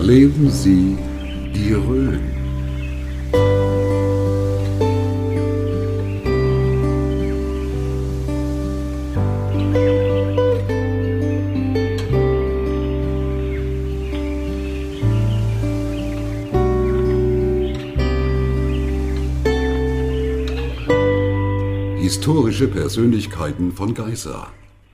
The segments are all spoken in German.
Erleben Sie die Rhön. Historische Persönlichkeiten von Geisa.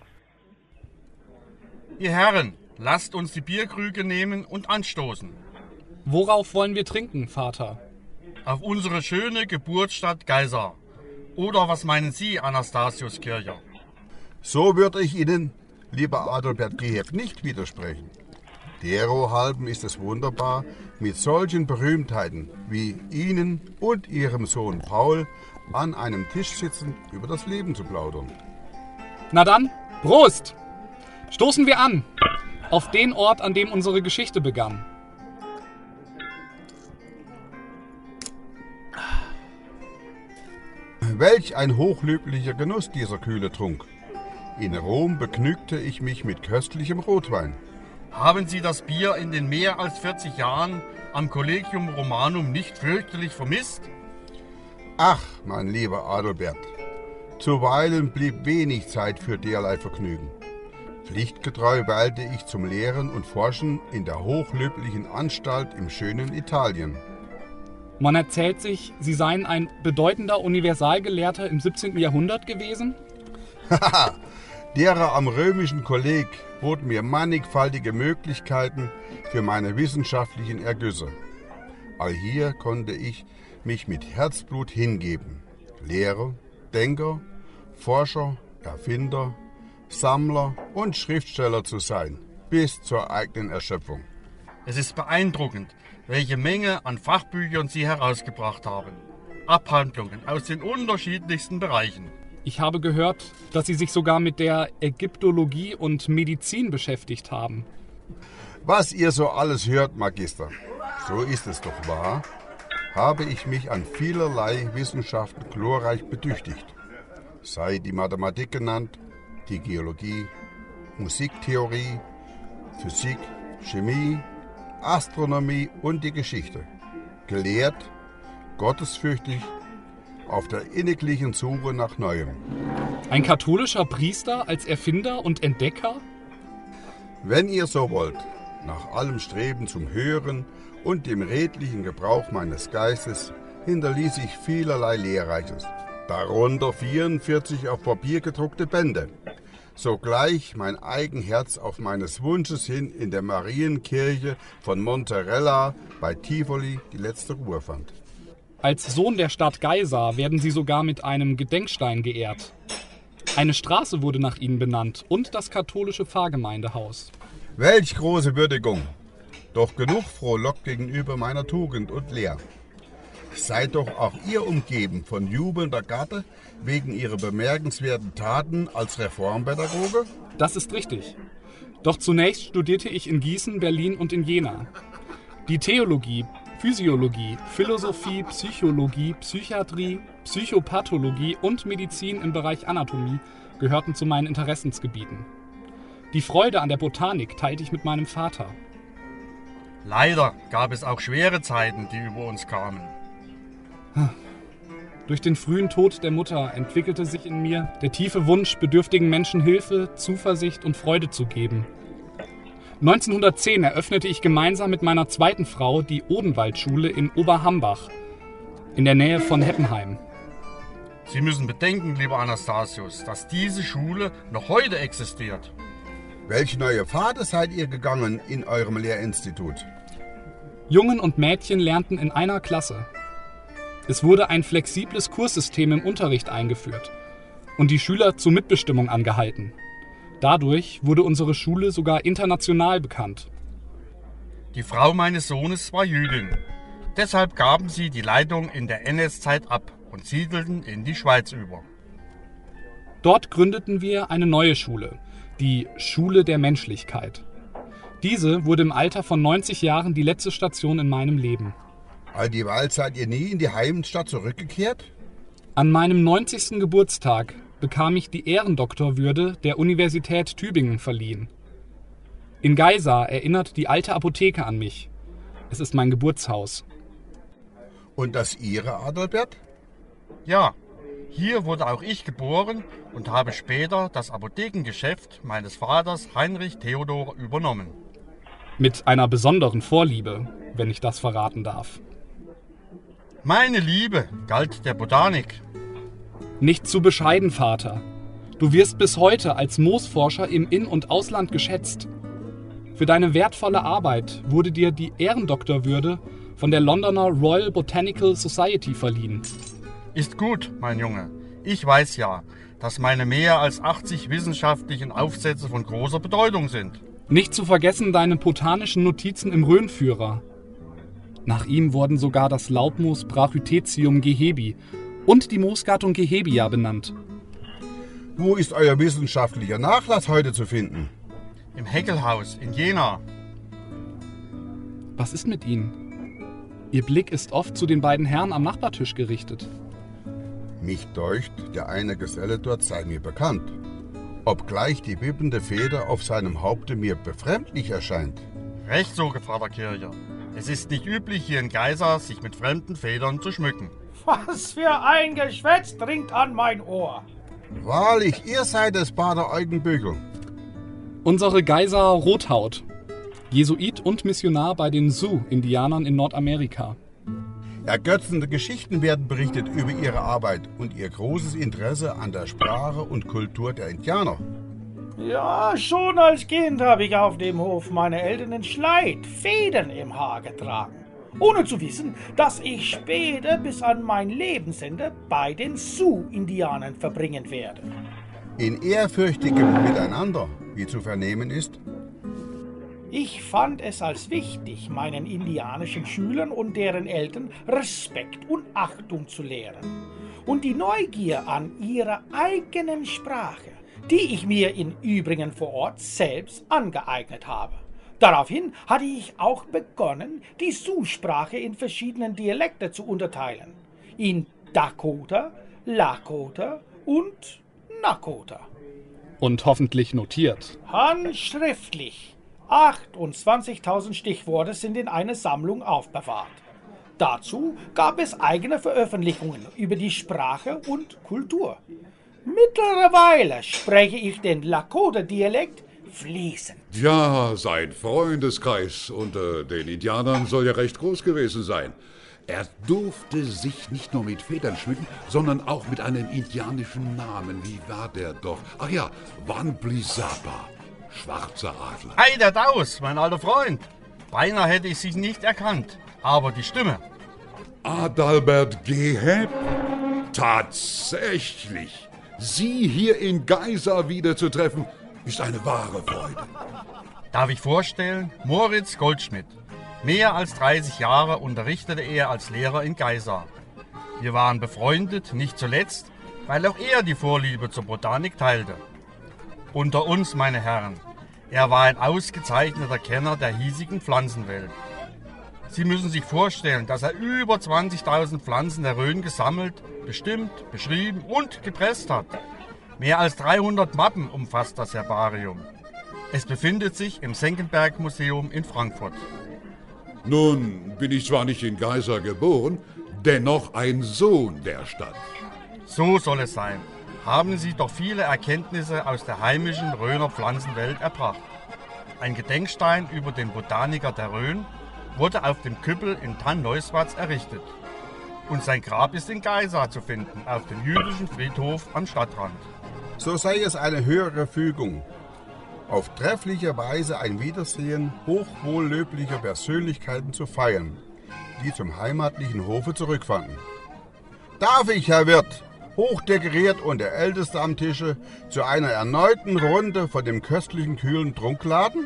Ihr Herren, lasst uns die Bierkrüge nehmen und anstoßen. Worauf wollen wir trinken, Vater? Auf unsere schöne Geburtsstadt Geisa. Oder was meinen Sie, Anastasius Kircher? So würde ich Ihnen, lieber Adalbert Geheb, nicht widersprechen. Derohalben ist es wunderbar, mit solchen Berühmtheiten wie Ihnen und Ihrem Sohn Paul an einem Tisch sitzend über das Leben zu plaudern. Na dann, Prost! Stoßen wir an! Auf den Ort, an dem unsere Geschichte begann. Welch ein hochlöblicher Genuss dieser kühle Trunk. In Rom begnügte ich mich mit köstlichem Rotwein. Haben Sie das Bier in den mehr als 40 Jahren am Collegium Romanum nicht fürchterlich vermisst? Ach, mein lieber Adalbert, zuweilen blieb wenig Zeit für derlei Vergnügen. Pflichtgetreu weilte ich zum Lehren und Forschen in der hochlöblichen Anstalt im schönen Italien. Man erzählt sich, Sie seien ein bedeutender Universalgelehrter im 17. Jahrhundert gewesen? Haha, derer am römischen Kolleg boten mir mannigfaltige Möglichkeiten für meine wissenschaftlichen Ergüsse. Allhier konnte ich mich mit Herzblut hingeben. Lehrer, Denker, Forscher, Erfinder, Sammler und Schriftsteller zu sein, bis zur eigenen Erschöpfung. Es ist beeindruckend, welche Menge an Fachbüchern Sie herausgebracht haben. Abhandlungen aus den unterschiedlichsten Bereichen. Ich habe gehört, dass Sie sich sogar mit der Ägyptologie und Medizin beschäftigt haben. Was ihr so alles hört, Magister, so ist es doch wahr, habe ich mich an vielerlei Wissenschaften glorreich betüchtigt. Sei die Mathematik genannt, die Geologie, Musiktheorie, Physik, Chemie, Astronomie und die Geschichte. Gelehrt, gottesfürchtig, auf der inniglichen Suche nach Neuem. Ein katholischer Priester als Erfinder und Entdecker? Wenn ihr so wollt, nach allem Streben zum Höheren und dem redlichen Gebrauch meines Geistes hinterließ ich vielerlei Lehrreiches, darunter 44 auf Papier gedruckte Bände, sogleich mein Eigenherz auf meines Wunsches hin in der Marienkirche von Monterella bei Tivoli die letzte Ruhe fand. Als Sohn der Stadt Geisa werden Sie sogar mit einem Gedenkstein geehrt. Eine Straße wurde nach Ihnen benannt und das katholische Pfarrgemeindehaus. Welch große Würdigung! Doch genug Frohlock gegenüber meiner Tugend und Lehr. Seid doch auch ihr umgeben von jubelnder Garde wegen ihrer bemerkenswerten Taten als Reformpädagoge? Das ist richtig. Doch zunächst studierte ich in Gießen, Berlin und in Jena. Die Theologie, Physiologie, Philosophie, Psychologie, Psychiatrie, Psychopathologie und Medizin im Bereich Anatomie gehörten zu meinen Interessensgebieten. Die Freude an der Botanik teilte ich mit meinem Vater. Leider gab es auch schwere Zeiten, die über uns kamen. Durch den frühen Tod der Mutter entwickelte sich in mir der tiefe Wunsch, bedürftigen Menschen Hilfe, Zuversicht und Freude zu geben. 1910 eröffnete ich gemeinsam mit meiner zweiten Frau die Odenwaldschule in Oberhambach, in der Nähe von Heppenheim. Sie müssen bedenken, lieber Anastasius, dass diese Schule noch heute existiert. Welche neue Pfade seid ihr gegangen in eurem Lehrinstitut? Jungen und Mädchen lernten in einer Klasse. Es wurde ein flexibles Kurssystem im Unterricht eingeführt und die Schüler zur Mitbestimmung angehalten. Dadurch wurde unsere Schule sogar international bekannt. Die Frau meines Sohnes war Jüdin. Deshalb gaben sie die Leitung in der NS-Zeit ab und siedelten in die Schweiz über. Dort gründeten wir eine neue Schule, die Schule der Menschlichkeit. Diese wurde im Alter von 90 Jahren die letzte Station in meinem Leben. All dieweil seid ihr nie in die Heimatstadt zurückgekehrt? An meinem 90. Geburtstag bekam ich die Ehrendoktorwürde der Universität Tübingen verliehen. In Geisa erinnert die alte Apotheke an mich, Es ist mein Geburtshaus. Und das Ihre, Adalbert? Ja, hier wurde auch ich geboren und habe später das Apothekengeschäft meines Vaters Heinrich Theodor übernommen. Mit einer besonderen Vorliebe, wenn ich das verraten darf. Meine Liebe galt der Botanik. Nicht zu bescheiden, Vater. Du wirst bis heute als Moosforscher im In- und Ausland geschätzt. Für deine wertvolle Arbeit wurde dir die Ehrendoktorwürde von der Londoner Royal Botanical Society verliehen. Ist gut, mein Junge. Ich weiß ja, dass meine mehr als 80 wissenschaftlichen Aufsätze von großer Bedeutung sind. Nicht zu vergessen deine botanischen Notizen im Rhönführer. Nach ihm wurden sogar das Laubmoos Brachythecium gehebi und die Moosgattung Gehebia benannt. Wo ist euer wissenschaftlicher Nachlass heute zu finden? Im Heckelhaus in Jena. Was ist mit Ihnen? Ihr Blick ist oft zu den beiden Herren am Nachbartisch gerichtet. Mich deucht, der eine Geselle dort sei mir bekannt. Obgleich die wippende Feder auf seinem Haupte mir befremdlich erscheint. Recht so, Gevatter Kircher. Es ist nicht üblich, hier in Geisa sich mit fremden Federn zu schmücken. Was für ein Geschwätz dringt an mein Ohr. Wahrlich, ihr seid es, Pater Eugenbügel. Unsere Geisa Rothaut. Jesuit und Missionar bei den Sioux-Indianern in Nordamerika. Ergötzende Geschichten werden berichtet über ihre Arbeit und ihr großes Interesse an der Sprache und Kultur der Indianer. Ja, schon als Kind habe ich auf dem Hof meiner Eltern in Schleit Federn im Haar getragen. Ohne zu wissen, dass ich später bis an mein Lebensende bei den Sioux-Indianern verbringen werde. In ehrfürchtigem Miteinander, wie zu vernehmen ist. Ich fand es als wichtig, meinen indianischen Schülern und deren Eltern Respekt und Achtung zu lehren. Und die Neugier an ihrer eigenen Sprache, die ich mir im Übrigen vor Ort selbst angeeignet habe. Daraufhin hatte ich auch begonnen, die Sioux-Sprache in verschiedenen Dialekte zu unterteilen. In Dakota, Lakota und Nakota. Und hoffentlich notiert. Handschriftlich. 28.000 Stichworte sind in einer Sammlung aufbewahrt. Dazu gab es eigene Veröffentlichungen über die Sprache und Kultur. Mittlerweile spreche ich den Lakota-Dialekt fließend. Ja, sein Freundeskreis unter den Indianern soll ja recht groß gewesen sein. Er durfte sich nicht nur mit Federn schmücken, sondern auch mit einem indianischen Namen. Wie war der doch? Ach ja, Wanblisapa, schwarzer Adler. Ei, der Daus, mein alter Freund. Beinahe hätte ich Sie nicht erkannt, aber die Stimme. Adalbert Geheb? Tatsächlich. Sie hier in Geisa wiederzutreffen, ist eine wahre Freude. Darf ich vorstellen, Moritz Goldschmidt. Mehr als 30 Jahre unterrichtete er als Lehrer in Geisa. Wir waren befreundet, nicht zuletzt, weil auch er die Vorliebe zur Botanik teilte. Unter uns, meine Herren, er war ein ausgezeichneter Kenner der hiesigen Pflanzenwelt. Sie müssen sich vorstellen, dass er über 20.000 Pflanzen der Rhön gesammelt, bestimmt, beschrieben und gepresst hat. Mehr als 300 Mappen umfasst das Herbarium. Es befindet sich im Senckenberg-Museum in Frankfurt. Nun bin ich zwar nicht in Geisa geboren, dennoch ein Sohn der Stadt. So soll es sein. Haben Sie doch viele Erkenntnisse aus der heimischen Rhöner Pflanzenwelt erbracht. Ein Gedenkstein über den Botaniker der Rhön wurde auf dem Küppel in Thann-Neuschwatz errichtet. Und sein Grab ist in Geisa zu finden, auf dem jüdischen Friedhof am Stadtrand. So sei es eine höhere Fügung. Auf treffliche Weise ein Wiedersehen hochwohllöblicher Persönlichkeiten zu feiern, die zum heimatlichen Hofe zurückfanden. Darf ich, Herr Wirt, hochdekoriert und der Älteste am Tische, zu einer erneuten Runde von dem köstlichen kühlen Trunk laden?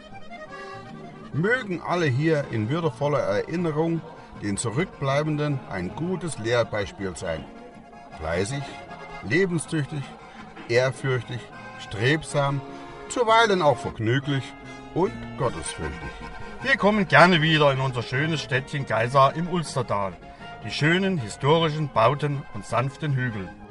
Mögen alle hier in würdevoller Erinnerung den Zurückbleibenden ein gutes Lehrbeispiel sein. Fleißig, lebenstüchtig, ehrfürchtig, strebsam, zuweilen auch vergnüglich und gottesfürchtig. Wir kommen gerne wieder in unser schönes Städtchen Geisa im Ulstertal. Die schönen historischen Bauten und sanften Hügel.